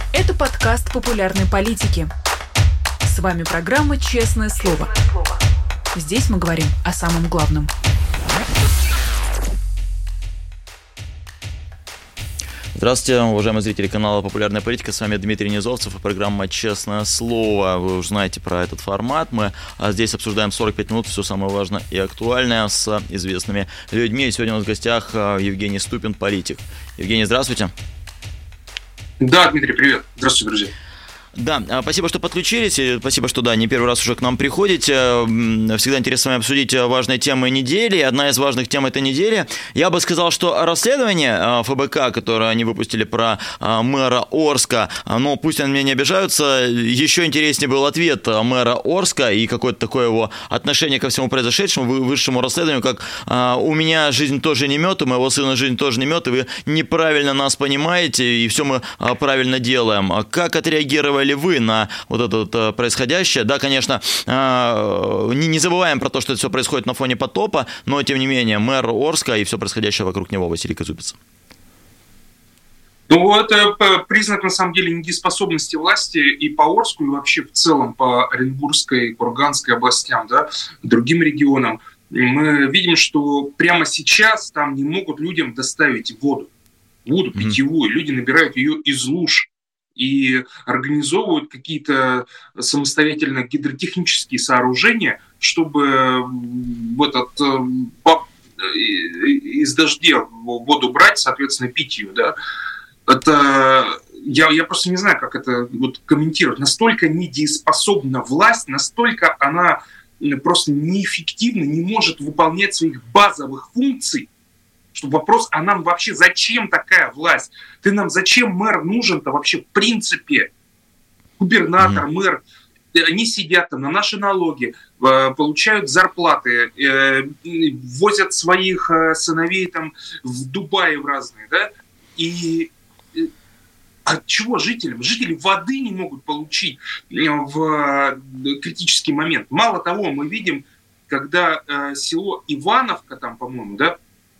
Это подкаст популярной политики. С вами программа «Честное слово». Здесь мы говорим о самом главном. Здравствуйте, уважаемые зрители канала «Популярная политика». С вами Дмитрий Низовцев и программа «Честное слово». Вы уже знаете про этот формат. Мы здесь обсуждаем 45 минут все самое важное и актуальное с известными людьми. И сегодня у нас в гостях Евгений Ступин, политик. Евгений, здравствуйте. Да, Дмитрий, привет. Здравствуйте, друзья. Да, спасибо, что подключились, и спасибо, что, не первый раз уже к нам приходите. Всегда интересно с вами обсудить важные темы недели. Одна из важных тем этой недели, я бы сказал, что расследование ФБК, которое они выпустили про мэра Орска, но пусть они меня не обижаются, еще интереснее был ответ мэра Орска и какое-то такое его отношение ко всему произошедшему, высшему расследованию, как у меня жизнь тоже не мед, у моего сына жизнь тоже не мед, и вы неправильно нас понимаете, и все мы правильно делаем. Как отреагировали вы на вот это происходящее? Да, конечно, не забываем про то, что это все происходит на фоне потопа, но, тем не менее, мэр Орска и все происходящее вокруг него, Василий Казупица. Ну, это признак, на самом деле, недееспособности власти и по Орску, и вообще в целом по Оренбургской, Курганской областям, да, другим регионам. Мы видим, что прямо сейчас там не могут людям доставить воду питьевую. Люди набирают ее из луж и организовывают какие-то самостоятельно гидротехнические сооружения, чтобы из дождя воду брать, соответственно, пить ее. Да? Это я просто не знаю, как это комментировать. Настолько недееспособна власть, настолько она просто неэффективно не может выполнять своих базовых функций, что вопрос, а нам вообще зачем такая власть? Зачем мэр нужен-то вообще в принципе? Губернатор, мэр, они сидят там на наши налоги, получают зарплаты, возят своих сыновей там в Дубай в разные, да? И от чего жителям? Жители воды не могут получить в критический момент. Мало того, мы видим, когда село Ивановка, там, по-моему, да,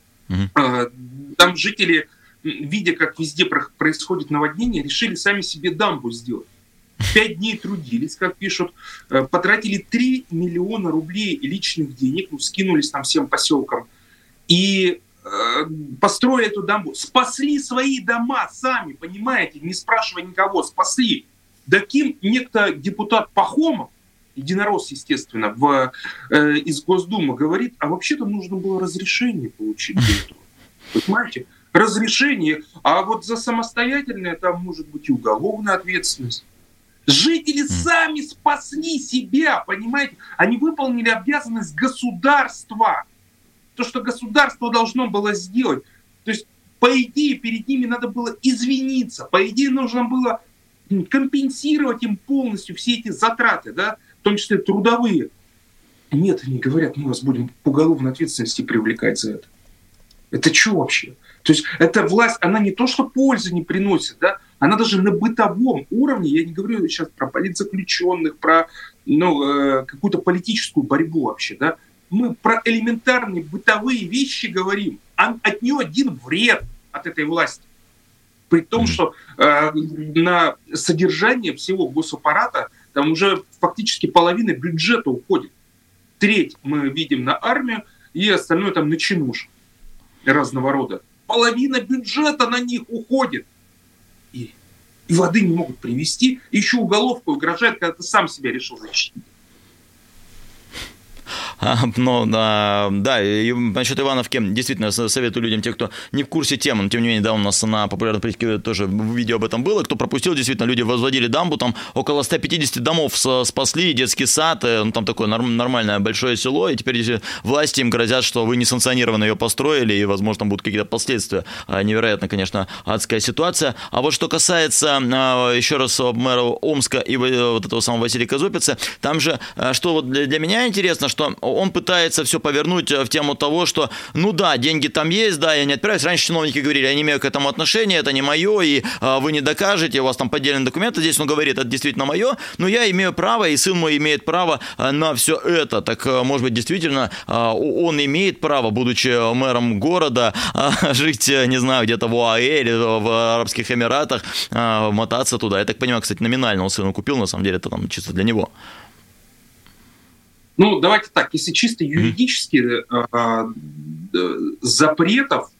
там жители, видя, как везде происходит наводнение, решили сами себе дамбу сделать. 5 дней трудились, как пишут, потратили 3 миллиона рублей личных денег, скинулись там всем поселкам, и построили эту дамбу. Спасли свои дома сами, понимаете, не спрашивая никого, спасли. Да кем некто депутат Пахомов, единорос, естественно, из Госдумы говорит, а вообще-то нужно было разрешение получить для этого. Понимаете? Разрешение, а вот за самостоятельное там может быть и уголовная ответственность. Жители сами спасли себя, понимаете? Они выполнили обязанность государства. То, что государство должно было сделать. То есть, по идее, перед ними надо было извиниться. По идее, нужно было компенсировать им полностью все эти затраты, да? В том числе трудовые. Нет, они говорят, мы вас будем по уголовной ответственности привлекать за это. Это что вообще? То есть эта власть, она не то что пользы не приносит, да? Она даже на бытовом уровне, я не говорю сейчас про политзаключенных, про какую-то политическую борьбу вообще, да? Мы про элементарные бытовые вещи говорим. От нее один вред от этой власти. При том, что на содержание всего госаппарата там уже фактически половина бюджета уходит. Треть мы видим на армию, и остальное там на чинуш разного рода. Половина бюджета на них уходит. И воды не могут привезти. Еще уголовку угрожает, когда ты сам себя решил защитить. Да, и насчет Ивановки действительно советую людям, те, кто не в курсе темы, но тем не менее, да, у нас на популярной политике тоже видео об этом было, кто пропустил, действительно, люди возводили дамбу, там около 150 домов спасли, детский сад, там такое нормальное большое село, и теперь власти им грозят, что вы несанкционированно ее построили, и, возможно, там будут какие-то последствия. Невероятно, конечно, адская ситуация. А вот что касается, еще раз, мэра Омска и вот этого самого Василия Казупицы, там же, что вот для меня интересно, что он пытается все повернуть в тему того, что, ну да, деньги там есть, да, я не отправляюсь. Раньше чиновники говорили, я не имею к этому отношения, это не мое, и вы не докажете, у вас там поддельные документы. Здесь он говорит, это действительно мое, но я имею право, и сын мой имеет право на все это. Так, может быть, действительно, он имеет право, будучи мэром города, жить, не знаю, где-то в ОАЭ или в Арабских Эмиратах, мотаться туда. Я так понимаю, кстати, номинально он сыну купил, на самом деле, это там чисто для него. Ну, давайте так, если чисто юридически, запретов,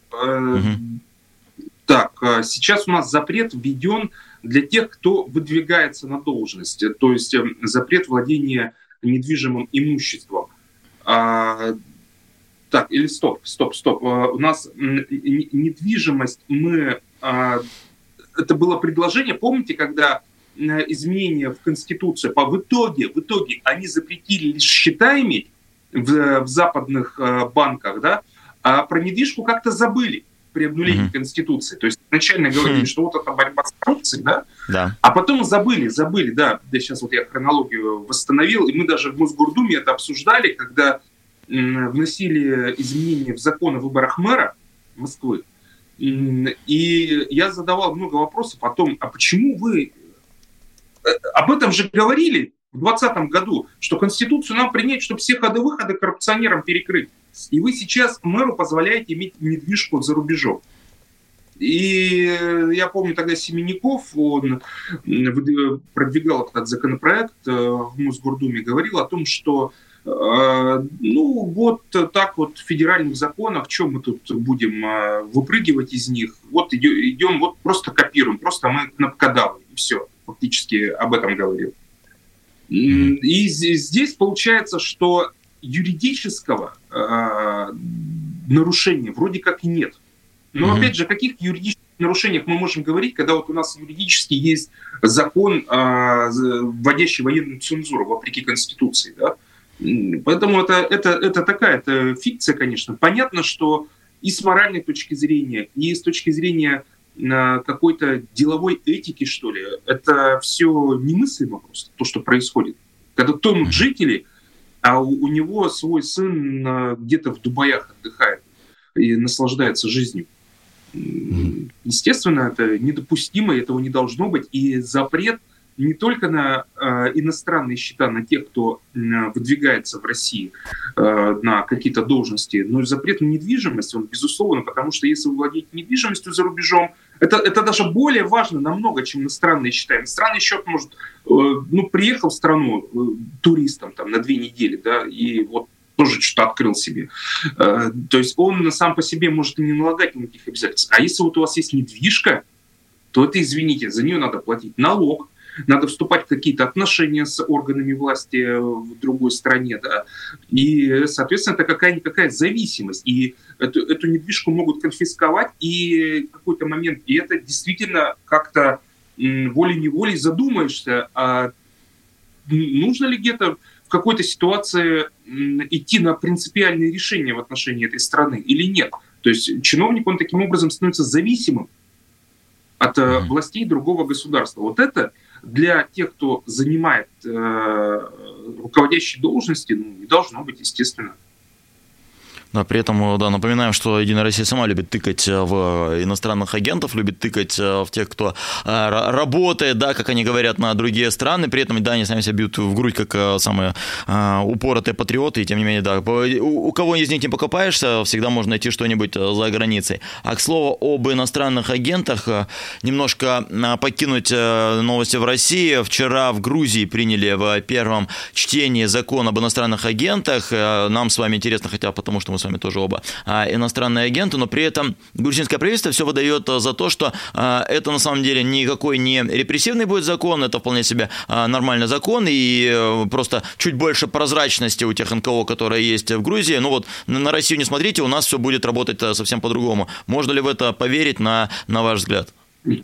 так, сейчас у нас запрет введен для тех, кто выдвигается на должность, то есть запрет владения недвижимым имуществом. Так, или стоп. У нас недвижимость, это было предложение, помните, когда изменения в Конституцию, в итоге они запретили лишь счета иметь в западных банках, да, а про недвижку как-то забыли при обнулении Конституции. То есть изначально говорили, что вот это борьба с коррупцией, да? А потом забыли, да, сейчас вот я хронологию восстановил, и мы даже в Мосгордуме это обсуждали, когда вносили изменения в закон о выборах мэра Москвы, и я задавал много вопросов о том, а почему вы... Об этом же говорили в 2020 году, что Конституцию нам принять, чтобы все ходы-выходы коррупционерам перекрыть. И вы сейчас мэру позволяете иметь недвижку за рубежом. И я помню тогда Семеняков, он продвигал этот законопроект в Мосгордуме, говорил о том, что ну вот так вот в федеральных законах, что мы тут будем выпрыгивать из них, вот идем, вот просто копируем, просто мы кнопкодавы, и все, фактически об этом говорил. И здесь получается, что юридического нарушения вроде как и нет. Но опять же, о каких юридических нарушениях мы можем говорить, когда вот у нас юридически есть закон, вводящий военную цензуру вопреки Конституции, да? Поэтому это такая фикция, конечно. Понятно, что и с моральной точки зрения, и с точки зрения какой-то деловой этики, что ли, это все немыслимо просто, то, что происходит. Когда тонут жители, а у него свой сын где-то в Дубаях отдыхает и наслаждается жизнью. Естественно, это недопустимо, этого не должно быть. И запрет не только на иностранные счета, на тех, кто выдвигается в России на какие-то должности, но и запрет на недвижимость, он безусловно, потому что если вы владеете недвижимостью за рубежом, это даже более важно намного, чем иностранные счета. Иностранный счет может, приехал в страну туристом там, на 2 недели, да, и вот тоже что-то открыл себе. То есть он сам по себе может и не налагать никаких обязательств. А если вот у вас есть недвижка, то это, извините, за нее надо платить налог, надо вступать в какие-то отношения с органами власти в другой стране, да, и, соответственно, это какая-никакая зависимость, и эту недвижку могут конфисковать, и в какой-то момент, и это действительно как-то волей-неволей задумаешься, а нужно ли где-то в какой-то ситуации идти на принципиальные решения в отношении этой страны или нет. То есть чиновник, он таким образом становится зависимым от властей другого государства. Вот это для тех, кто занимает руководящие должности, не должно быть, естественно. Но при этом, да, напоминаем, что Единая Россия сама любит тыкать в иностранных агентов, любит тыкать в тех, кто работает, да, как они говорят, на другие страны. При этом, да, они сами себя бьют в грудь, как самые упоротые патриоты. И тем не менее, да, у кого из них не покопаешься, всегда можно найти что-нибудь за границей. А к слову об иностранных агентах, немножко покинуть новости в России. Вчера в Грузии приняли в первом чтении закон об иностранных агентах. Нам с вами интересно, хотя потому что мы с вами тоже оба иностранные агенты, но при этом грузинское правительство все выдает за то, что это на самом деле никакой не репрессивный будет закон, это вполне себе нормальный закон, и просто чуть больше прозрачности у тех НКО, которые есть в Грузии. Ну вот, на Россию не смотрите, у нас все будет работать совсем по-другому. Можно ли в это поверить, на ваш взгляд?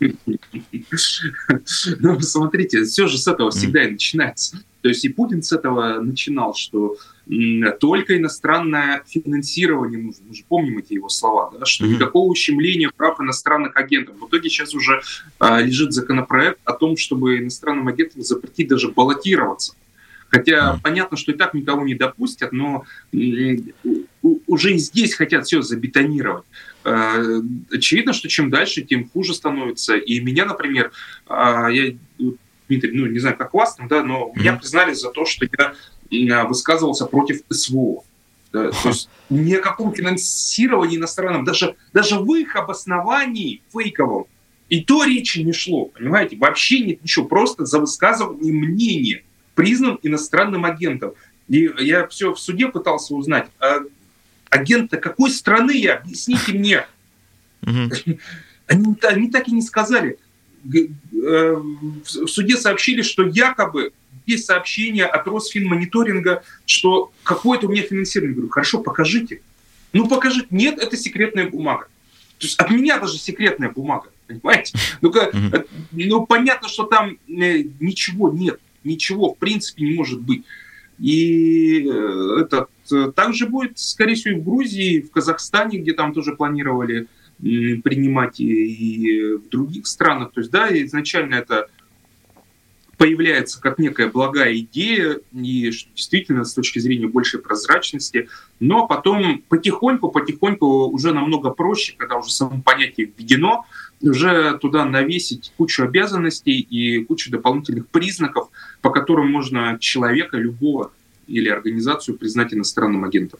Ну, смотрите, все же с этого всегда и начинается. То есть и Путин с этого начинал, что только иностранное финансирование нужно. Мы же помним эти его слова, да, что никакого ущемления прав иностранных агентов. В итоге сейчас уже лежит законопроект о том, чтобы иностранным агентам запретить даже баллотироваться. Хотя понятно, что и так никого не допустят, но уже и здесь хотят все забетонировать. Очевидно, что чем дальше, тем хуже становится. И меня, например, Дмитрий, не знаю, как вас, но меня признали за то, что я высказывался против СВО. Да? То есть ни о каком финансировании иностранном, даже в их обосновании фейковом, и то речи не шло, понимаете? Вообще нет ничего, просто за высказывание мнения признан иностранным агентом. И я все в суде пытался узнать, агент-то какой страны я? Объясните мне. Они так и не сказали. В суде сообщили, что якобы есть сообщение от Росфинмониторинга, что какое-то у меня финансирование. Говорю, хорошо, покажите. Покажите. Нет, это секретная бумага. То есть от меня даже секретная бумага. Понимаете? Понятно, что там ничего нет. Ничего, в принципе, не может быть. И так же будет, скорее всего, и в Грузии, в Казахстане, где там тоже планировали принимать, и в других странах. То есть, да, изначально это появляется как некая благая идея, и действительно с точки зрения большей прозрачности, но потом потихоньку уже намного проще, когда уже само понятие введено, уже туда навесить кучу обязанностей и кучу дополнительных признаков, по которым можно человека, любого или организацию признать иностранным агентом.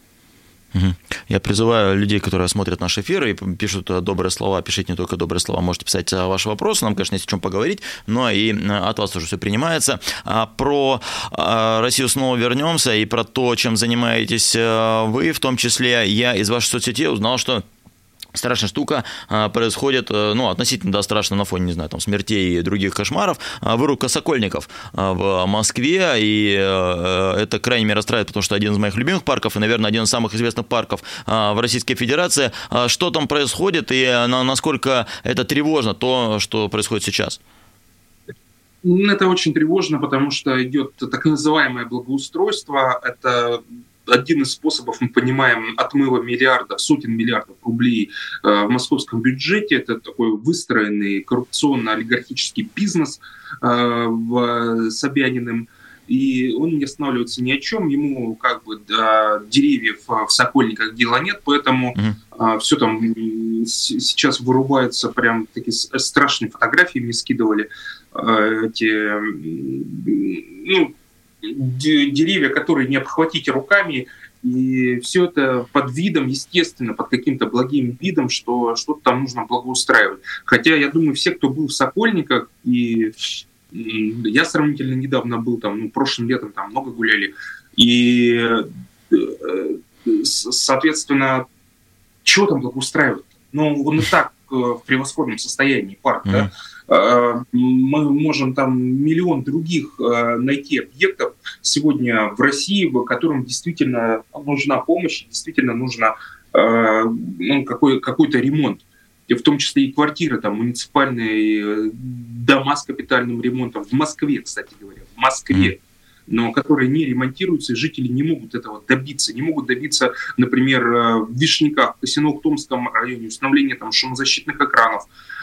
Я призываю людей, которые смотрят наш эфир и пишут добрые слова, пишите не только добрые слова, можете писать ваши вопросы, нам, конечно, есть о чем поговорить, но и от вас тоже все принимается. Про Россию снова вернемся и про то, чем занимаетесь вы, в том числе я из вашей соцсети узнал, что страшная штука происходит, относительно страшно на фоне, не знаю, там, смертей и других кошмаров, вырубка сокольников в Москве, и это крайне меня расстраивает, потому что один из моих любимых парков, и, наверное, один из самых известных парков в Российской Федерации. Что там происходит, и насколько это тревожно, то, что происходит сейчас? Это очень тревожно, потому что идет так называемое благоустройство, это один из способов, мы понимаем, отмыва сотен миллиардов рублей в московском бюджете. Это такой выстроенный коррупционно-олигархический бизнес с Собяниным. И он не останавливается ни о чем. Ему деревьев в Сокольниках дела нет, поэтому все там сейчас вырубается, прям такие страшные фотографии мне скидывали. Деревья, которые не обхватить руками, и все это под видом, естественно, под каким-то благим видом, что что-то там нужно благоустраивать. Хотя, я думаю, все, кто был в Сокольниках, и я сравнительно недавно был там, прошлым летом там много гуляли, и, соответственно, что там благоустраивать? Он и так в превосходном состоянии парк, да? Мы можем там миллион других найти объектов сегодня в России, которым действительно нужна помощь, действительно нужно какой-то ремонт. И в том числе и квартиры, там, муниципальные дома с капитальным ремонтом. В Москве, кстати говоря, в Москве. Но которые не ремонтируются, и жители не могут этого добиться. Не могут добиться, например, в Вишняках, в Косино-Томском районе установления там шумозащитных экранов.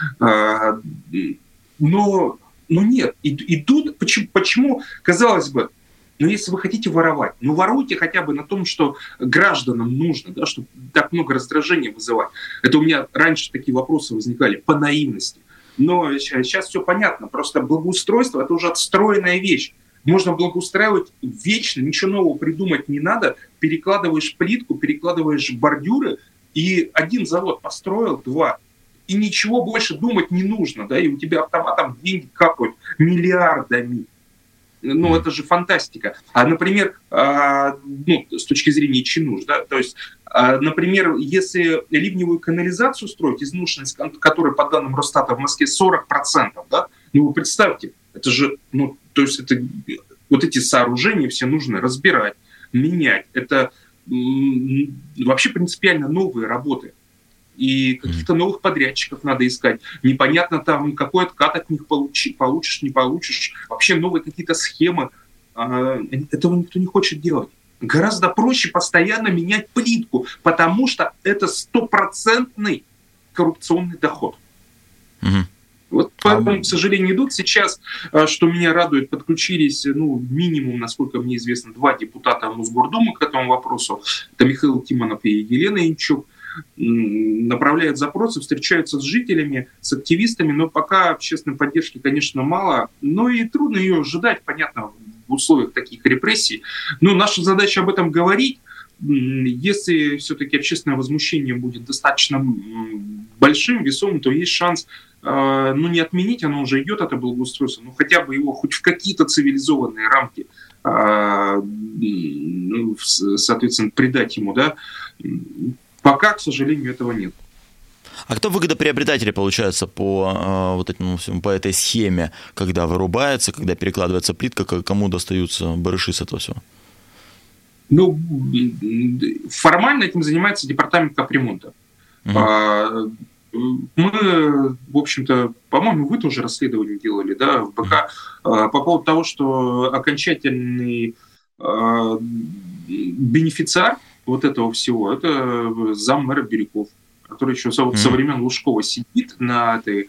Но нет. И тут почему, казалось бы, если вы хотите воровать, воруйте хотя бы на том, что гражданам нужно, да, чтобы так много раздражения вызывать. Это у меня раньше такие вопросы возникали по наивности. Но сейчас все понятно. Просто благоустройство – это уже отстроенная вещь. Можно благоустраивать вечно, ничего нового придумать не надо. Перекладываешь плитку, перекладываешь бордюры, и один завод построил, два. И ничего больше думать не нужно, да, и у тебя автоматом деньги капают миллиардами. Это же фантастика. А, например, с точки зрения чинуш, да, то есть, например, если ливневую канализацию строить, изношенность которой, по данным Росстата, в Москве 40%, да, вы представьте, это же, то есть это вот эти сооружения все нужно разбирать, менять. Это вообще принципиально новые работы. И каких-то новых подрядчиков надо искать. Непонятно там, какой откат от них получишь, не получишь. Вообще новые какие-то схемы. Этого никто не хочет делать. Гораздо проще постоянно менять плитку, потому что это 100% коррупционный доход. Вот поэтому, к сожалению, идут. Сейчас, что меня радует, подключились, минимум, насколько мне известно, 2 депутата Мосгордумы к этому вопросу. Это Михаил Тимонов и Елена Янчук. Направляют запросы, встречаются с жителями, с активистами, но пока общественной поддержки, конечно, мало. Но и трудно ее ожидать, понятно, в условиях таких репрессий. Но наша задача об этом говорить. Если все-таки общественное возмущение будет достаточно большим, весомым, то есть шанс, не отменить, оно уже идет, это благоустройство, но хотя бы его хоть в какие-то цивилизованные рамки, соответственно, придать ему, да. Пока, к сожалению, этого нет. А кто выгодоприобретатели, получается, по этому всему, по этой схеме, когда вырубается, когда перекладывается плитка, кому достаются барыши с этого всего? Формально этим занимается департамент капремонта. Мы, в общем-то, по-моему, вы тоже расследование делали, да, в БК, по поводу того, что окончательный бенефициар вот этого всего, это заммэра Бирюков, который еще со времен Лужкова сидит на этой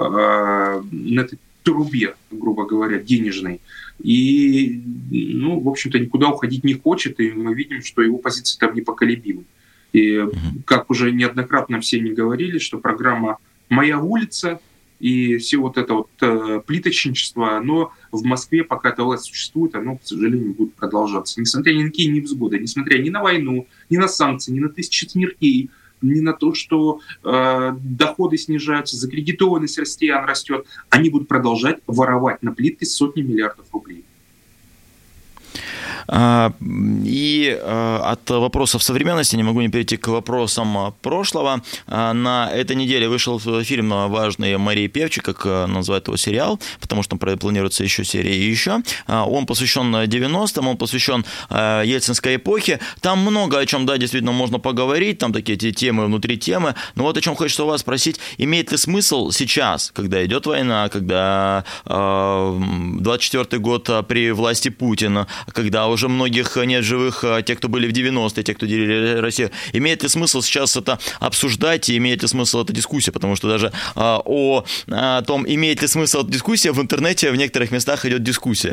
трубе, грубо говоря, денежной. И, в общем-то, никуда уходить не хочет, и мы видим, что его позиции там непоколебимы. И, как уже неоднократно все не говорили, что программа «Моя улица» и все вот это вот плиточничество, оно в Москве, пока эта власть существует, оно, к сожалению, будет продолжаться. Несмотря ни на какие невзгоды, несмотря ни на войну, ни на санкции, ни на тысячи смертей, ни на то, что доходы снижаются, закредитованность россиян растет, они будут продолжать воровать на плитке сотни миллиардов рублей. И от вопросов современности не могу не перейти к вопросам прошлого. На этой неделе вышел фильм важный Марии Певчик, как называют его сериал, потому что планируется еще серия и еще. Он посвящен 90-м, он посвящен ельцинской эпохе. Там много о чем, да, действительно можно поговорить, там такие темы внутри темы. Но вот о чем хочется у вас спросить, имеет ли смысл сейчас, когда идет война, когда 24-й год при власти Путина, когда уже многих нет живых, те, кто были в 90-е, те, кто делили Россию. Имеет ли смысл сейчас это обсуждать, и имеет ли смысл эта дискуссия? Потому что даже о том, имеет ли смысл эта дискуссия, в интернете в некоторых местах идет дискуссия.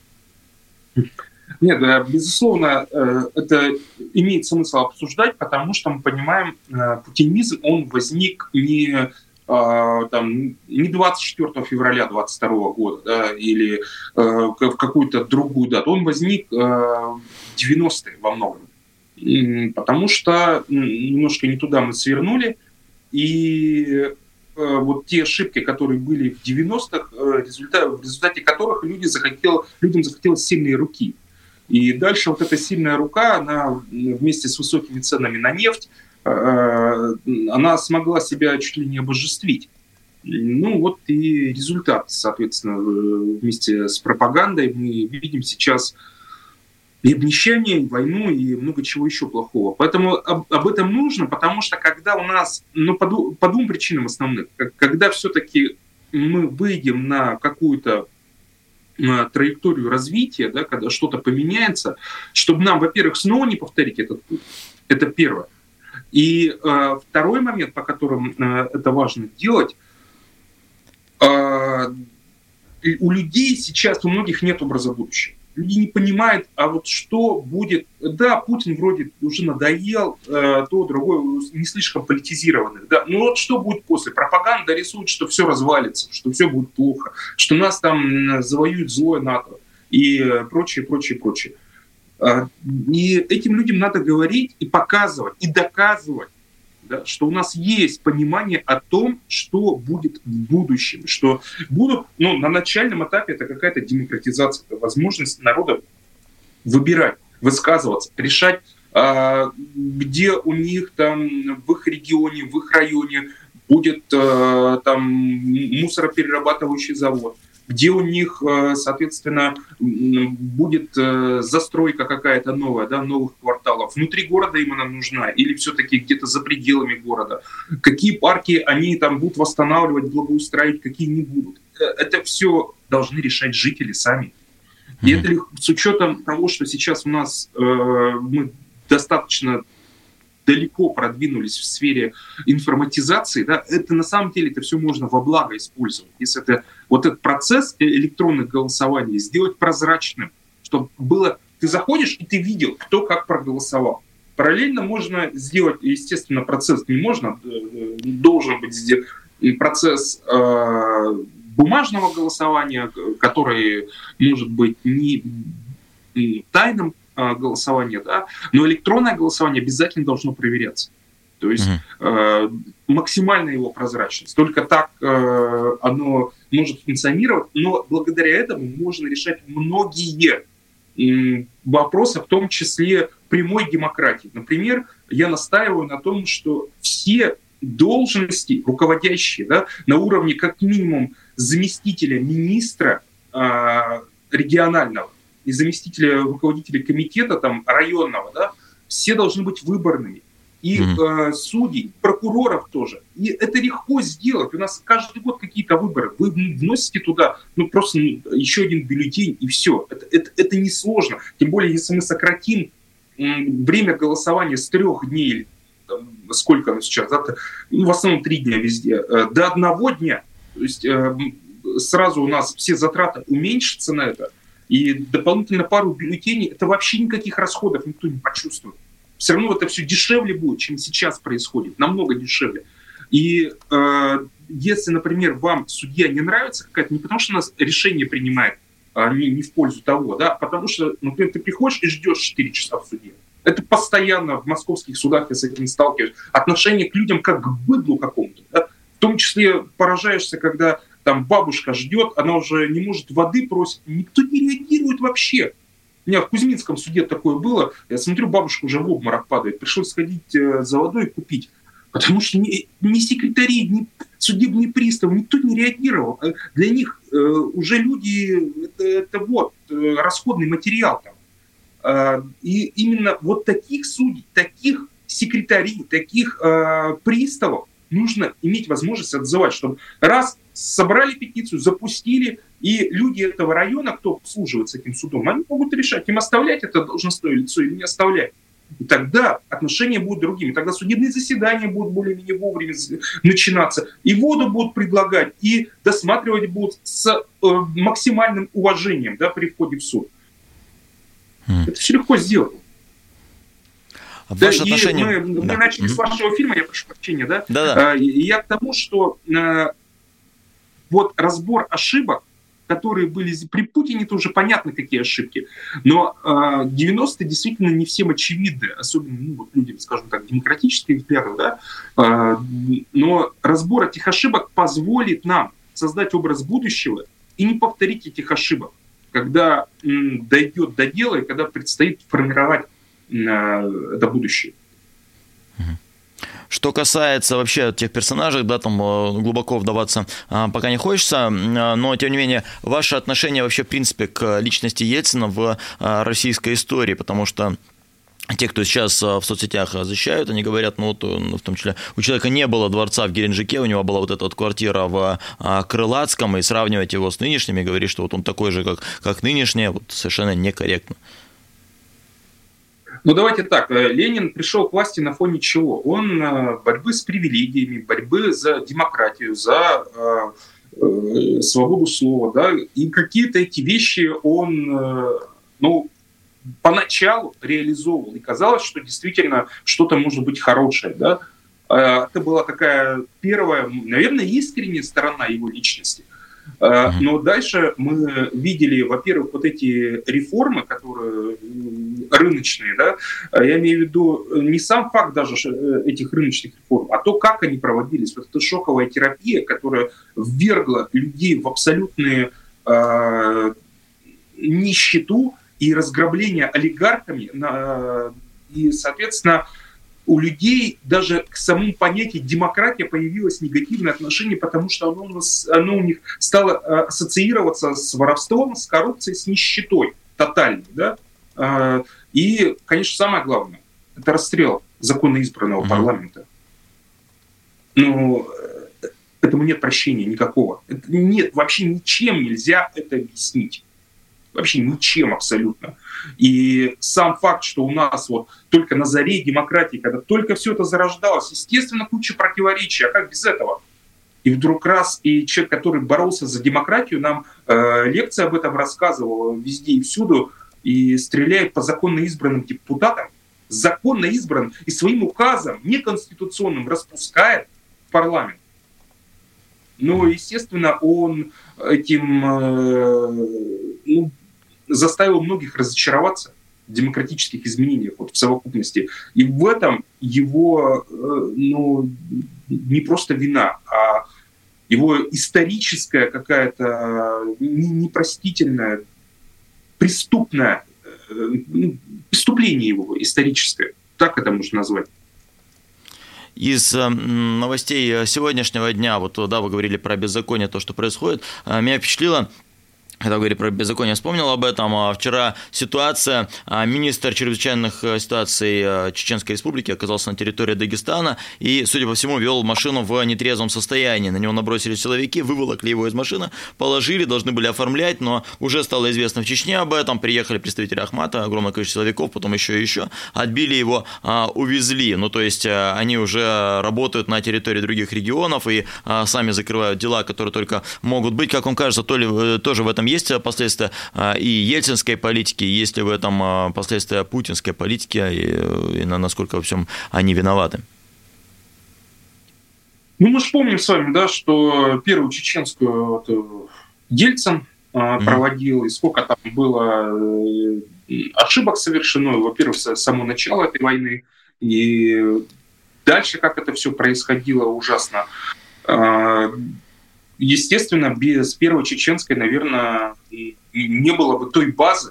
Нет, безусловно, это имеет смысл обсуждать, потому что мы понимаем, путинизм, он возник не 24 февраля 22 года, да, или в какую-то другую дату. Он возник в 90-е во многом. Потому что немножко не туда мы свернули, и вот те ошибки, которые были в 90-х, в результате которых людям захотелось сильные руки. И дальше вот эта сильная рука, она вместе с высокими ценами на нефть, она смогла себя чуть ли не обожествить. Вот и результат, соответственно, вместе с пропагандой мы видим сейчас и обнищание, и войну, и много чего еще плохого. Поэтому об этом нужно, потому что когда у нас, по двум причинам основных, когда все-таки мы выйдем на какую-то траекторию развития, да, когда что-то поменяется, чтобы нам, во-первых, снова не повторить этот путь. Это первое. И второй момент, по которому это важно делать, у людей сейчас, у многих нет образа будущего. Люди не понимают, а вот что будет... Да, Путин вроде уже надоел, то, другое, не слишком политизированный. Да, но вот что будет после? Пропаганда рисует, что все развалится, что все будет плохо, что нас там завоюет злое НАТО и прочее, прочее, прочее. И этим людям надо говорить и показывать, и доказывать, да, что у нас есть понимание о том, что будет в будущем, что будут, на начальном этапе это какая-то демократизация, это возможность народа выбирать, высказываться, решать, где у них там в их регионе, в их районе будет там мусороперерабатывающий завод, где у них, соответственно, будет застройка какая-то новая, да, новых кварталов. Внутри города им она нужна или все-таки где-то за пределами города. Какие парки они там будут восстанавливать, благоустраивать, какие не будут. Это все должны решать жители сами. И это с учетом того, что сейчас у нас мы достаточно далеко продвинулись в сфере информатизации, да, это на самом деле это все можно во благо использовать. Если это вот этот процесс электронных голосований сделать прозрачным, чтобы было, ты заходишь и ты видел, кто как проголосовал. Параллельно можно сделать, естественно, процесс не можно, должен быть процесс бумажного голосования, который может быть не тайным голосованием, да, но электронное голосование обязательно должно проверяться. То есть максимальная его прозрачность. Только так оно может функционировать, но благодаря этому можно решать многие вопросы, в том числе прямой демократии. Например, я настаиваю на том, что все должности руководящие, да, на уровне как минимум заместителя министра регионального и заместителя руководителя комитета там, районного, да, все должны быть выборными. И судей, прокуроров тоже. И это легко сделать. У нас каждый год какие-то выборы. Вы вносите туда просто еще один бюллетень, и все. Это несложно. Тем более, если мы сократим время голосования с 3 дней, там, сколько оно сейчас, да, в основном 3 дня везде, до 1 дня. То есть сразу у нас все затраты уменьшатся на это. И дополнительно пару бюллетеней, это вообще никаких расходов никто не почувствует. Все равно это все дешевле будет, чем сейчас происходит, намного дешевле. И если, например, вам судья не нравится какая-то, не потому что у нас решение принимает не в пользу того, да, а потому что, например, ты приходишь и ждешь 4 часа в суде. Это постоянно в московских судах я с этим сталкиваюсь. Отношение к людям как к быдлу какому-то. Да? В том числе поражаешься, когда там бабушка ждет, она уже не может воды просить, никто не реагирует вообще. У меня в Кузьминском суде такое было. Я смотрю, бабушка уже в обморок падает. Пришлось сходить за водой и купить. Потому что ни секретари, ни судебный пристав, никто не реагировал. Для них уже люди, это вот расходный материал там. И именно вот таких судей, таких секретарей, таких приставов нужно иметь возможность отзывать, чтобы раз собрали петицию, запустили, и люди этого района, кто обслуживает с этим судом, они могут решать, им оставлять это должностное лицо или не оставлять. И тогда отношения будут другими. Тогда судебные заседания будут более-менее вовремя начинаться, и воду будут предлагать, и досматривать будут с максимальным уважением, да, при входе в суд. Это все легко сделать. Да, мы начали с вашего фильма, я прошу прощения, да? Да. Я к тому, что вот разбор ошибок, которые были при Путине, это уже понятно, какие ошибки. Но 90-е действительно не всем очевидны, особенно вот людям, скажем так, демократических взглядов, да? Но разбор этих ошибок позволит нам создать образ будущего и не повторить этих ошибок, когда дойдет до дела и когда предстоит формировать это будущее. Что касается вообще тех персонажей, да, там глубоко вдаваться пока не хочется, но, тем не менее, ваше отношение вообще, в принципе, к личности Ельцина в российской истории, потому что те, кто сейчас в соцсетях защищают, они говорят, ну вот, в том числе, у человека не было дворца в Геленджике, у него была вот эта вот квартира в Крылатском, и сравнивать его с нынешними, говорить, что вот он такой же, как нынешний, вот совершенно некорректно. Ну, давайте так. Ленин пришел к власти на фоне чего? Он борьбы с привилегиями, борьбы за демократию, за свободу слова, да, и какие-то эти вещи он, поначалу реализовывал, и казалось, что действительно что-то может быть хорошее, да. Это была такая первая, наверное, искренняя сторона его личности. Но дальше мы видели, во-первых, вот эти реформы, которые рыночные, да, я имею в виду не сам факт даже этих рыночных реформ, а то, как они проводились. Вот эта шоковая терапия, которая ввергла людей в абсолютную нищету и разграбление олигархами, и, соответственно, у людей даже к самому понятию демократия появилось негативное отношение, потому что оно у них стало ассоциироваться с воровством, с коррупцией, с нищетой тотальной. Да? И, конечно, самое главное – это расстрел законно избранного парламента. Но этому нет прощения никакого. Нет, вообще ничем нельзя это объяснить. вообще ничем абсолютно. И сам факт, что у нас вот только на заре демократии, когда только все это зарождалось, естественно, куча противоречий, а как без этого? И вдруг раз, и человек, который боролся за демократию, нам лекции об этом рассказывал везде и всюду, и стреляет по законно избранным депутатам, законно избран, и своим указом, неконституционным, распускает парламент. Но, естественно, он этим заставил многих разочароваться в демократических изменениях вот, в совокупности. И в этом его не просто вина, а его историческая какая-то непростительная, преступное преступление его историческое. Так это можно назвать. Из новостей сегодняшнего дня, вот да, вы говорили про беззаконие, то, что происходит, меня впечатлило. Когда говорили про беззаконие, вспомнил об этом. Вчера ситуация, министр чрезвычайных ситуаций Чеченской Республики оказался на территории Дагестана и, судя по всему, вел машину в нетрезвом состоянии. На него набросили силовики, выволокли его из машины, положили, должны были оформлять, но уже стало известно в Чечне об этом. Приехали представители Ахмата, огромное количество силовиков, потом еще и еще, отбили его, увезли. Ну, то есть они уже работают на территории других регионов и сами закрывают дела, которые только могут быть. Как вам кажется, тоже в этом есть последствия и ельцинской политики, есть ли в этом последствия путинской политики, и насколько во всем они виноваты? Ну, мы же помним с вами, да, что первую чеченскую Ельцин проводил, и сколько там было ошибок совершено, во-первых, с самого начала этой войны, и дальше, как это все происходило, ужасно. Естественно, без первой чеченской, наверное, не было бы той базы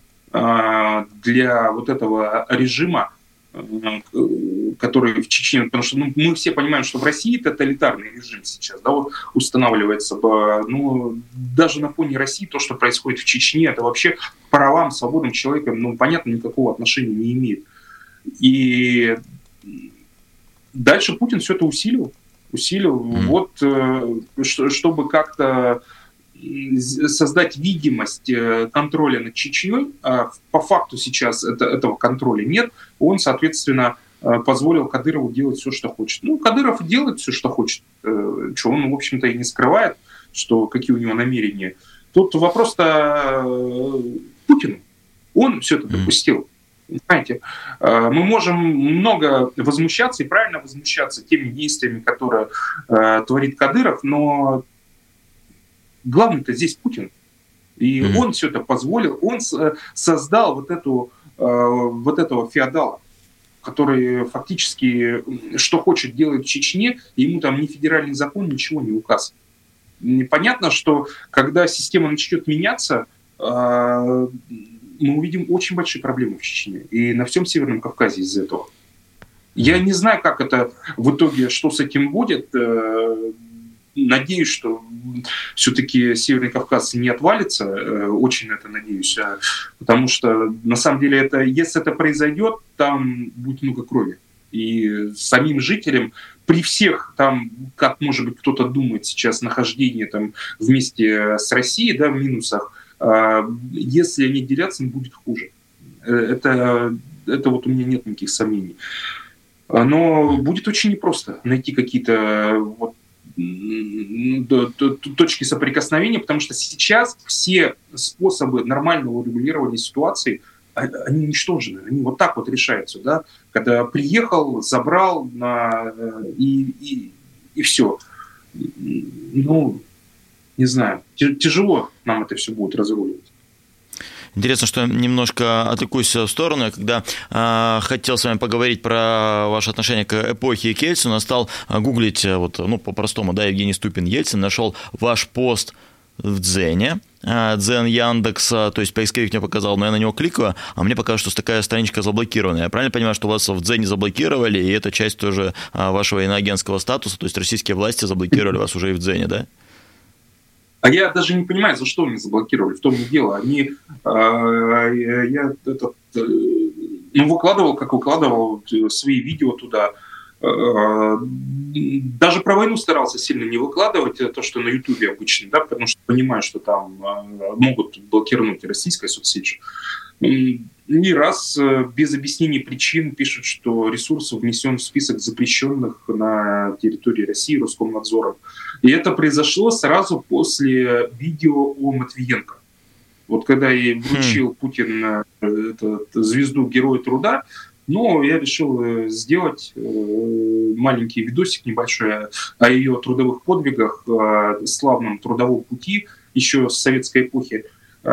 для вот этого режима, который в Чечне, потому что мы все понимаем, что в России тоталитарный режим сейчас, да, вот устанавливается, но даже на фоне России то, что происходит в Чечне, это вообще к правам, свободам человека, понятно, никакого отношения не имеет. И дальше Путин все это усилил, вот, чтобы как-то создать видимость контроля над Чечней, а по факту сейчас этого контроля нет, он, соответственно, позволил Кадырову делать все, что хочет. Ну, Кадыров делает все, что хочет, что он, в общем-то, и не скрывает, что какие у него намерения. Тут вопрос-то Путину. Он все это допустил. Понимаете, мы можем много возмущаться и правильно возмущаться теми действиями, которые творит Кадыров, но главный-то здесь Путин. И он все это позволил, он создал вот этого феодала, который фактически что хочет делать в Чечне, ему там ни федеральный закон, ничего не указ. Понятно, что когда система начнет меняться, мы увидим очень большие проблемы в Чечне и на всем Северном Кавказе из-за этого. Я не знаю, как это в итоге, что с этим будет. Надеюсь, что все-таки Северный Кавказ не отвалится. Очень на это надеюсь. Потому что, на самом деле, если это произойдет, там будет много крови. И самим жителям при всех там, как, может быть, кто-то думает сейчас, нахождении там вместе с Россией, да, в минусах, если они делятся, им будет хуже. Это вот у меня нет никаких сомнений. Но будет очень непросто найти какие-то точки соприкосновения, потому что сейчас все способы нормального урегулирования ситуации, они уничтожены, они вот так вот решаются, да? Когда приехал, забрал и все. Ну, не знаю, тяжело нам это все будет разруливать. Интересно, что немножко отвлекусь в сторону. Я когда хотел с вами поговорить про ваше отношение к эпохе и к Ельцину, стал гуглить, по-простому, да, Евгений Ступин Ельцин, нашел ваш пост в Дзене, Дзен Яндекс, то есть поисковик мне показал, но я на него кликаю, а мне показывает, что такая страничка заблокированная. Я правильно понимаю, что вас в Дзене заблокировали, и это часть тоже вашего иноагентского статуса, то есть российские власти заблокировали вас уже и в Дзене, да? А я даже не понимаю, за что меня заблокировали, в том и дело. Выкладывал свои видео туда, Даже про войну старался сильно не выкладывать, то, что на Ютубе обычно, да, потому что понимаю, что там могут блокировать российская соцсеть. Не раз без объяснений причин пишут, что ресурс внесен в список запрещенных на территории России Роскомнадзором. И это произошло сразу после видео о Матвиенко. Вот когда и вручил Путин звезду Героя Труда, но я решил сделать маленький видосик небольшой о ее трудовых подвигах, славном трудовом пути еще с советской эпохи.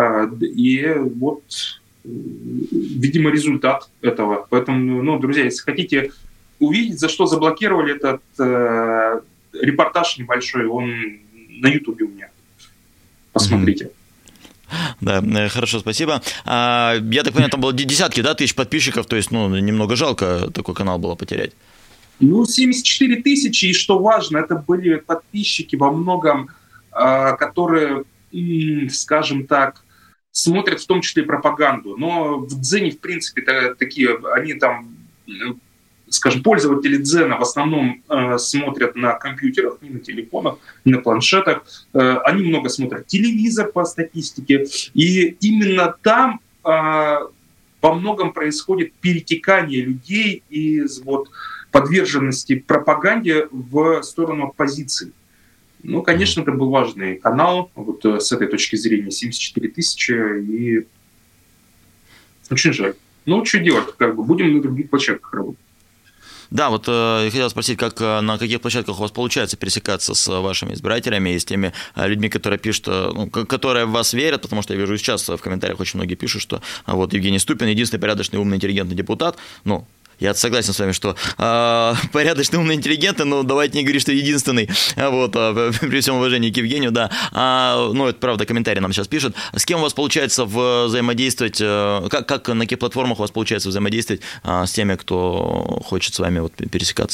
И вот, видимо, результат этого. Поэтому, друзья, если хотите увидеть, за что заблокировали этот репортаж небольшой, он на Ютубе у меня. Посмотрите. Да, хорошо, спасибо. Я так понимаю, там было десятки, да, тысяч подписчиков, то есть, немного жалко такой канал было потерять. 74 тысячи, и что важно, это были подписчики во многом, которые, скажем так, смотрят в том числе пропаганду. Но в Дзене, в принципе, такие, они там, скажем, пользователи Дзена в основном смотрят на компьютерах, не на телефонах, не на планшетах. Они много смотрят телевизор по статистике. И именно там во многом происходит перетекание людей из подверженности пропаганде в сторону оппозиции. Конечно, это был важный канал, с этой точки зрения, 74 тысячи, и очень жаль. Что делать, будем на других площадках работать. Да, я хотел спросить, на каких площадках у вас получается пересекаться с вашими избирателями и с теми людьми, которые пишут, которые в вас верят, потому что я вижу сейчас в комментариях очень многие пишут, что Евгений Ступин единственный порядочный, умный, интеллигентный депутат. Я согласен с вами, что порядочный, умный, интеллигентный, но давайте не говорить, что единственный, при всем уважении к Евгению, да. Это правда, комментарий нам сейчас пишет. С кем у вас получается взаимодействовать, как на каких платформах у вас получается взаимодействовать с теми, кто хочет с вами пересекаться?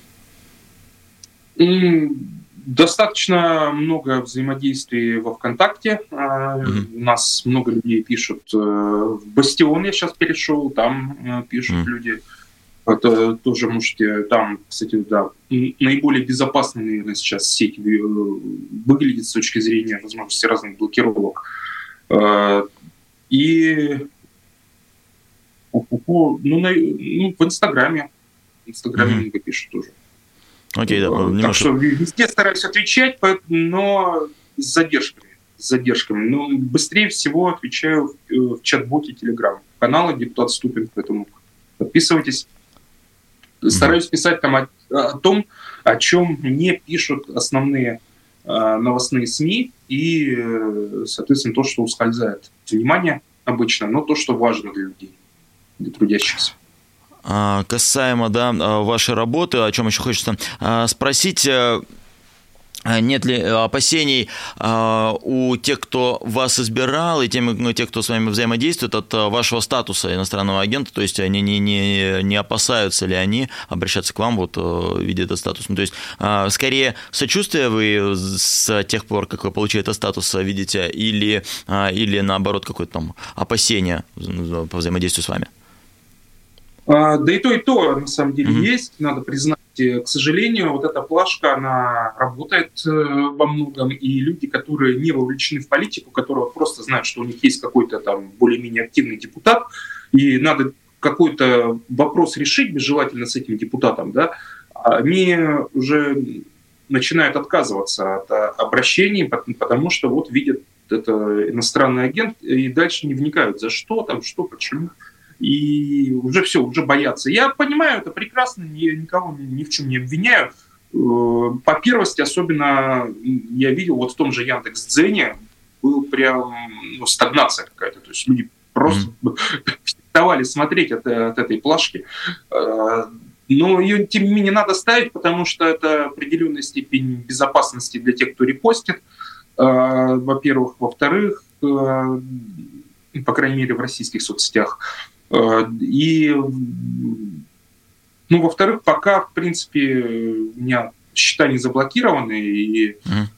Достаточно много взаимодействий во ВКонтакте. У нас много людей пишут. В Бастион я сейчас перешел, там пишут люди. Это тоже можете, там, кстати, да, наиболее безопасная, наверное, сейчас сеть выглядит с точки зрения возможности разных блокировок. И в Инстаграме. В Инстаграме много пишут тоже. Окей, да, так что везде стараюсь отвечать, но с задержками. Быстрее всего отвечаю в чат-боте Telegram канала «Депутат Ступин», поэтому подписывайтесь. Стараюсь писать там о том, о чем не пишут основные новостные СМИ, и, соответственно, то, что ускользает от внимания обычно, но то, что важно для людей, для трудящихся. Касаемо, вашей работы, о чем еще хочется спросить, нет ли опасений у тех, кто вас избирал, и тех, кто с вами взаимодействует, от вашего статуса иностранного агента, то есть они не опасаются ли они обращаться к вам видя этот статус? То есть скорее сочувствие вы с тех пор, как вы получили этот статус, видите, или наоборот какое-то там опасение по взаимодействию с вами? Да и то, на самом деле, есть, надо признать. К сожалению, эта плашка, она работает во многом, и люди, которые не вовлечены в политику, которые просто знают, что у них есть какой-то там более-менее активный депутат, и надо какой-то вопрос решить, желательно с этим депутатом, да, они уже начинают отказываться от обращений, потому что видят это иностранный агент, и дальше не вникают, за что, почему. И уже все, уже боятся. Я понимаю, это прекрасно, никого ни в чем не обвиняю. По первости, особенно я видел в том же Яндекс.Дзене, был прям стагнация какая-то. То есть люди просто переставали смотреть от этой плашки. Но ее, тем не менее, надо ставить, потому что это определенная степень безопасности для тех, кто репостит, во-первых. Во-вторых, по крайней мере, в российских соцсетях. И, во-вторых, пока, в принципе, у меня счета не заблокированы, и,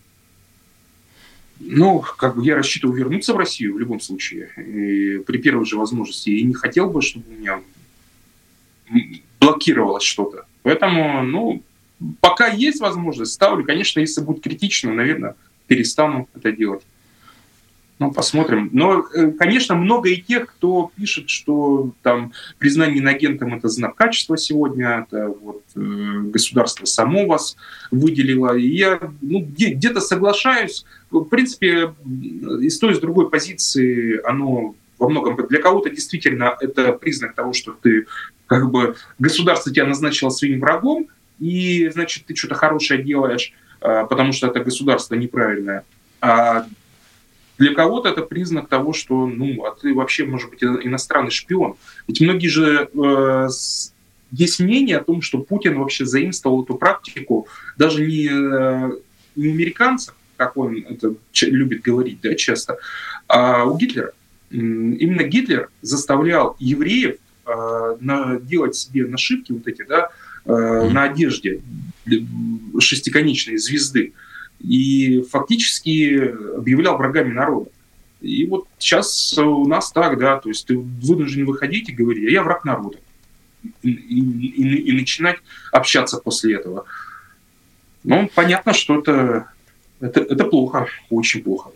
я рассчитываю вернуться в Россию в любом случае, и при первой же возможности, и не хотел бы, чтобы у меня блокировалось что-то. Поэтому, пока есть возможность, ставлю. Конечно, если будет критично, наверное, перестану это делать. Посмотрим. Но, конечно, много и тех, кто пишет, что там признание иноагентом — это знак качества сегодня, это государство само вас выделило. И я где-то соглашаюсь. В принципе, и с той, и с другой позиции оно во многом для кого-то действительно это признак того, что ты государство тебя назначило своим врагом, и, значит, ты что-то хорошее делаешь, потому что это государство неправильное. А для кого-то это признак того, что, а ты вообще, может быть, иностранный шпион. Ведь многие же... есть мнение о том, что Путин вообще заимствовал эту практику даже не у американцев, как он это любит говорить, да, часто, а у Гитлера. Именно Гитлер заставлял евреев делать себе нашивки на одежде шестиконечной звезды. И фактически объявлял врагами народа. И вот сейчас у нас так, да, то есть ты вынужден выходить и говорить: а я враг народа. И начинать общаться после этого. Понятно, что это плохо, очень плохо.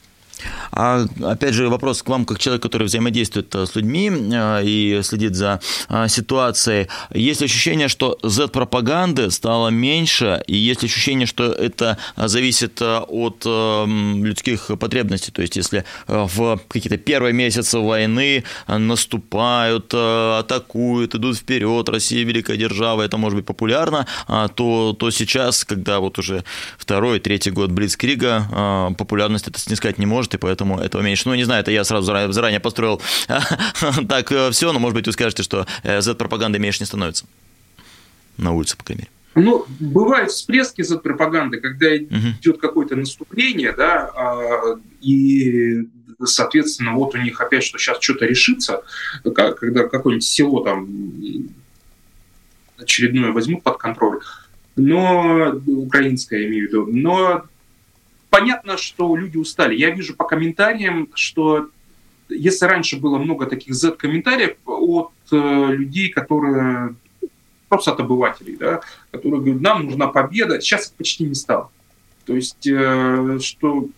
А опять же вопрос к вам, как человек, который взаимодействует с людьми и следит за ситуацией. Есть ли ощущение, что Z-пропаганды стало меньше, и есть ли ощущение, что это зависит от людских потребностей? То есть если в какие-то первые месяцы войны наступают, атакуют, идут вперед, Россия великая держава, это может быть популярно, то сейчас, когда уже второй, третий год Блицкрига, популярность это снискать не может, и поэтому этого меньше. Не знаю, это я сразу заранее построил так все, но, может быть, вы скажете, что Z-пропаганды меньше не становится. На улице, по крайней мере. Бывают всплески Z-пропаганды, когда идет какое-то наступление, да, и, соответственно, у них опять, что сейчас что-то решится, когда какое-нибудь село там очередное возьмут под контроль, но украинское, я имею в виду, но понятно, что люди устали. Я вижу по комментариям, что если раньше было много таких Z-комментариев от людей, которые просто от обывателей, да, которые говорят: нам нужна победа, сейчас их почти не стало. То есть, что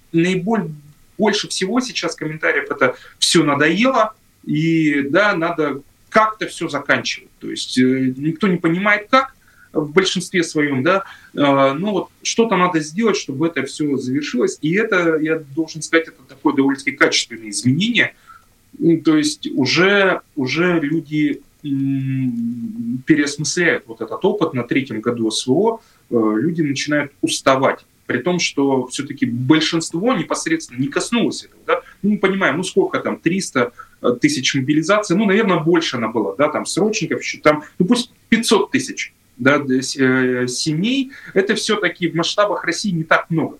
больше всего сейчас комментариев — это все надоело, и да, надо как-то все заканчивать. То есть никто не понимает как, в большинстве своем, да, что-то надо сделать, чтобы это все завершилось. И это, я должен сказать, это такое довольно-таки качественное изменение. То есть уже люди переосмысляют этот опыт на 3-м году СВО, люди начинают уставать. При том, что все-таки большинство непосредственно не коснулось этого. Да? Мы понимаем, сколько там, 300 тысяч мобилизаций, наверное, больше она была, да, там срочников, там, пусть 500 тысяч. Да, семей, это все-таки в масштабах России не так много.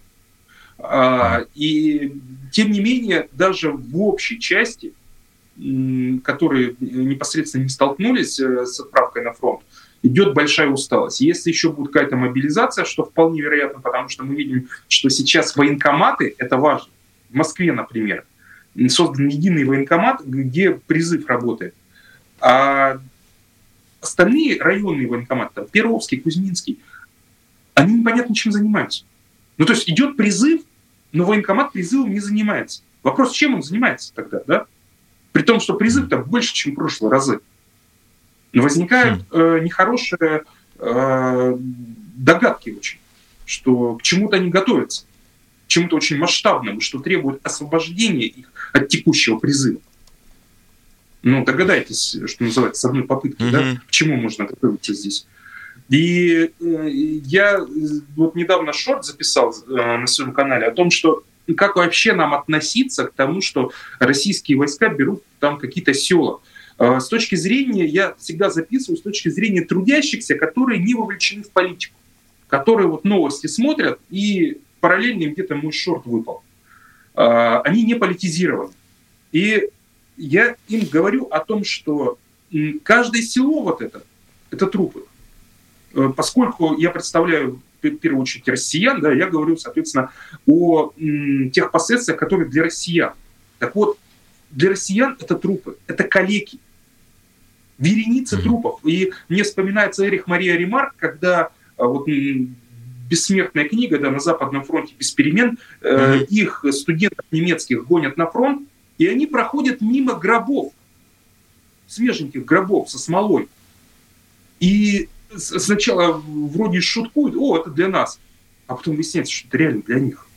И тем не менее, даже в общей части, которые непосредственно не столкнулись с отправкой на фронт, идет большая усталость. Если еще будет какая-то мобилизация, что вполне вероятно, потому что мы видим, что сейчас военкоматы, это важно. В Москве, например, создан единый военкомат, где призыв работает. А остальные районные военкоматы, там, Перовский, Кузьминский, они непонятно чем занимаются. То есть идет призыв, но военкомат призывом не занимается. Вопрос, чем он занимается тогда, да? При том, что призыв там больше, чем в прошлые разы. Но возникают нехорошие догадки очень, что к чему-то они готовятся, к чему-то очень масштабному, что требует освобождения их от текущего призыва. Догадайтесь, что называется, с одной попытки, да, к чему можно готовиться здесь. И я недавно шорт записал на своем канале о том, что как вообще нам относиться к тому, что российские войска берут там какие-то села. С точки зрения, я всегда записываю, с точки зрения трудящихся, которые не вовлечены в политику, которые новости смотрят, и параллельно им где-то мой шорт выпал. Они не политизированы. И я им говорю о том, что каждое село это трупы. Поскольку я представляю в первую очередь россиян, да, я говорю, соответственно, о тех последствиях, которые для россиян. Так вот, для россиян это трупы, это калеки. Вереницы трупов. И мне вспоминается Эрих Мария Ремарк, когда вот бессмертная книга, да, «На Западном фронте без перемен», их студентов немецких гонят на фронт, и они проходят мимо гробов, свеженьких гробов со смолой. И сначала вроде шуткуют: о, это для нас. А потом выясняется, что это реально для них.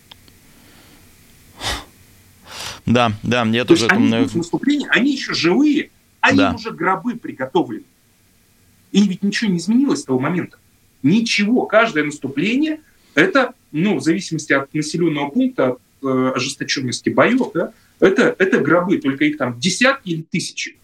Да, я То тоже... есть они в наступлении, они еще живые, а им уже гробы приготовлены. И ведь ничего не изменилось с того момента. Ничего. Каждое наступление – это, в зависимости от населенного пункта, от ожесточенности боев, да, это гробы, только их там десятки или тысячи.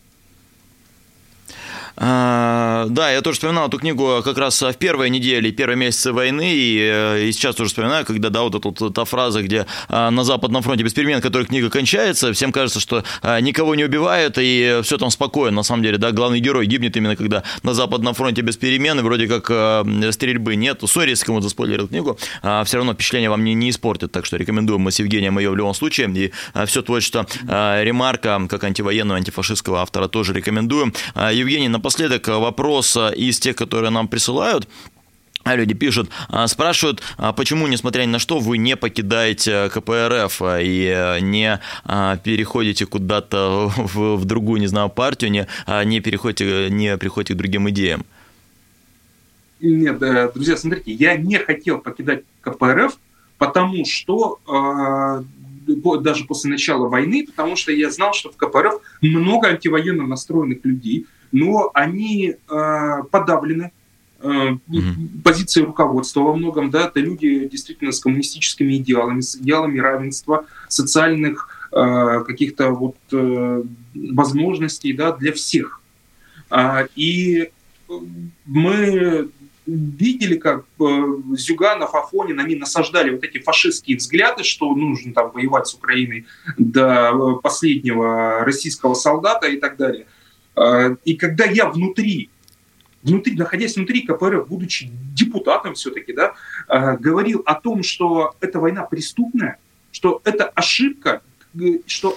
Да, я тоже вспоминал эту книгу как раз в первые недели, первые месяцы войны, и сейчас тоже вспоминаю, когда, да, вот эта та фраза, где на Западном фронте без перемен, которой книга кончается, всем кажется, что никого не убивают, и все там спокойно, на самом деле, да, главный герой гибнет именно когда на Западном фронте без перемен, и вроде как стрельбы нет. Сори, если кому-то заспойлерил книгу, все равно впечатление вам не испортит, так что рекомендуем мы с Евгением ее в любом случае, и все творчество Ремарка, как антивоенного, антифашистского автора, тоже рекомендуем. Евгений, напоследок вопрос из тех, которые нам присылают. Люди пишут, спрашивают, почему, несмотря ни на что, вы не покидаете КПРФ и не переходите куда-то в другую, не знаю, партию, не приходите к другим идеям. Нет, друзья, смотрите, я не хотел покидать КПРФ, потому что даже после начала войны, потому что я знал, что в КПРФ много антивоенно настроенных людей, но они подавлены позицией руководства во многом, да, это люди действительно с коммунистическими идеалами, с идеалами равенства, социальных каких-то вот возможностей, да, для всех. И мы видели, как Зюганов, Афонин, они насаждали вот эти фашистские взгляды, что нужно там воевать с Украиной до последнего российского солдата и так далее. И когда я находясь внутри КПРФ, будучи депутатом все-таки, да, говорил о том, что эта война преступная, что это ошибка, что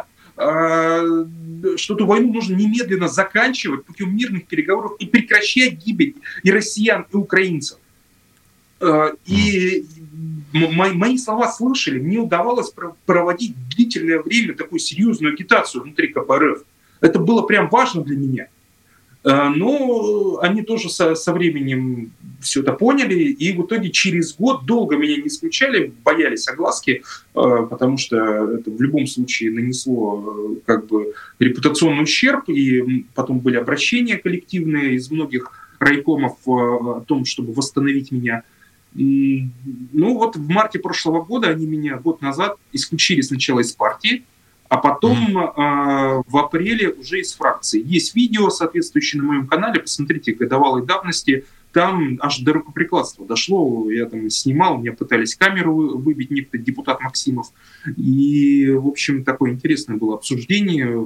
эту войну нужно немедленно заканчивать путем мирных переговоров и прекращать гибель и россиян, и украинцев. И мои слова слышали, мне удавалось проводить длительное время такую серьезную агитацию внутри КПРФ. Это было прям важно для меня. Но они тоже со временем все это поняли, и в итоге через год долго меня не исключали, боялись огласки, потому что это в любом случае нанесло как бы репутационный ущерб, и потом были обращения коллективные из многих райкомов о том, чтобы восстановить меня. Ну вот в марте прошлого года они меня год назад исключили сначала из партии, а потом в апреле уже из фракции. Есть видео, соответствующее на моем канале, посмотрите, годовалой давности, там аж до рукоприкладства дошло, я там снимал, меня пытались камеру выбить некто депутат Максимов, и, в общем, такое интересное было обсуждение.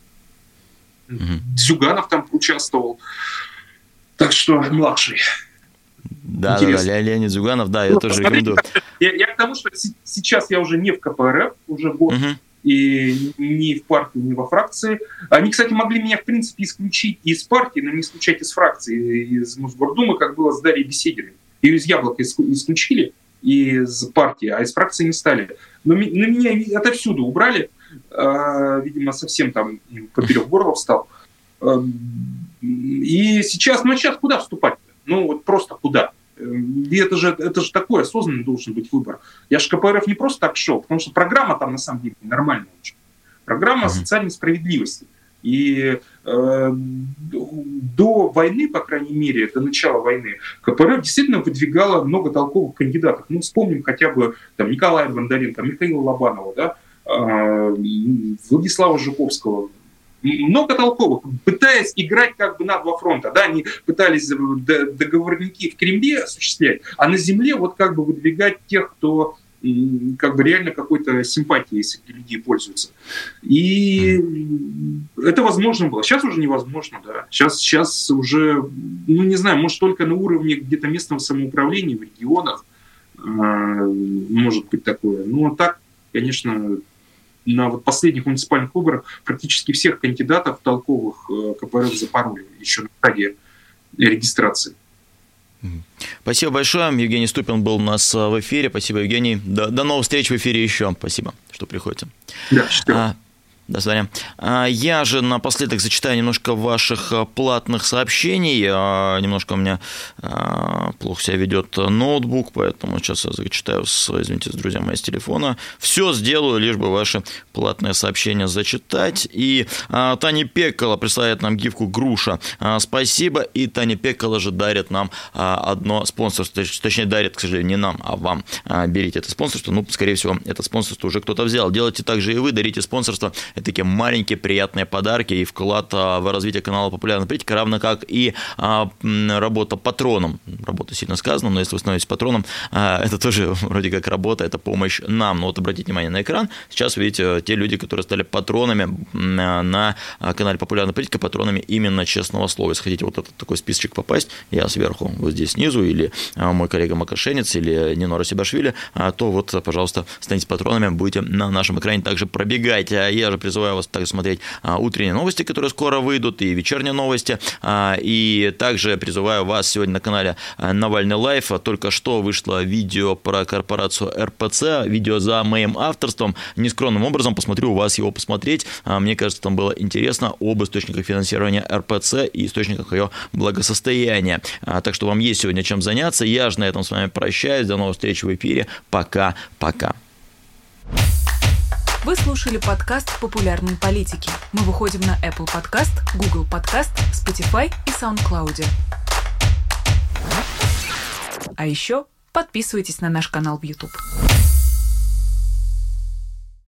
Зюганов там участвовал, так что младший. Да, Леонид Зюганов, да, я тоже рекомендую. Я к тому, что сейчас я уже не в КПРФ, уже год, и ни в партии, ни во фракции. Они, кстати, могли меня, в принципе, исключить из партии, но не исключать из фракции, из Мосгордумы, как было с Дарьей Бесединой. Ее из «Яблока» исключили из партии, а из фракции не стали. Но меня отовсюду убрали. Видимо, совсем там поперек горла встал. И сейчас куда вступать? Ну, вот просто куда? И это же такой осознанный должен быть выбор. Я же КПРФ не просто так шел, потому что программа там на самом деле нормальная очень. Программа социальной справедливости. И до войны, по крайней мере, до начала войны, КПРФ действительно выдвигала много толковых кандидатов. Ну, вспомним хотя бы там, Николая Бондаренко, Михаила Лобанова, да, Владислава Жуковского. Много толковых, пытаясь играть как бы на два фронта. Да, они пытались договорники в Кремле осуществлять, а на земле вот как бы выдвигать тех, кто как бы реально какой-то симпатией среди людей пользуется. И это возможно было. Сейчас уже невозможно, да. Сейчас уже, ну не знаю, может только на уровне где-то местного самоуправления в регионах может быть такое. Ну а так, конечно, на вот последних муниципальных выборах практически всех кандидатов толковых КПРФ запороли еще на стадии регистрации. Спасибо большое. Евгений Ступин был у нас в эфире. Спасибо, Евгений. До новых встреч в эфире еще. Спасибо, что приходите. Да, счастливо. До свидания. Я же напоследок зачитаю немножко ваших платных сообщений. Немножко у меня плохо себя ведет ноутбук, поэтому сейчас я зачитаю, извините, друзья мои, с телефона. Все сделаю, лишь бы ваши платные сообщения зачитать. И Таня Пеккола присылает нам гифку «Груша». Спасибо. И Таня Пеккола же дарит нам одно спонсорство. Точнее, дарит, к сожалению, не нам, а вам. Берите это спонсорство. Ну, скорее всего, это спонсорство уже кто-то взял. Делайте так же и вы, дарите спонсорство. Это такие маленькие приятные подарки и вклад в развитие канала «Популярная политика», равно как и работа патроном. Работа сильно сказано, но если вы становитесь патроном, это тоже вроде как работа, это помощь нам. Но вот обратите внимание на экран. Сейчас видите те люди, которые стали патронами на канале «Популярная политика», патронами именно «Честного слова». Если хотите вот этот такой списочек попасть, я сверху, вот здесь снизу, или мой коллега Макашенец, или Нино Расибашвили, то вот, пожалуйста, станьте патронами, будете на нашем экране также пробегать. Я же призываю вас также смотреть утренние новости, которые скоро выйдут, и вечерние новости. И также призываю вас сегодня на канале Навальный Лайф. Только что вышло видео про корпорацию РПЦ, видео за моим авторством. Нескромным образом посмотрю у вас его посмотреть. Мне кажется, там было интересно об источниках финансирования РПЦ и источниках ее благосостояния. Так что вам есть сегодня чем заняться. Я же на этом с вами прощаюсь. До новых встреч в эфире. Пока-пока. Вы слушали подкаст «Популярные политики». Мы выходим на Apple Podcast, Google Podcast, Spotify и SoundCloud. А еще подписывайтесь на наш канал в YouTube.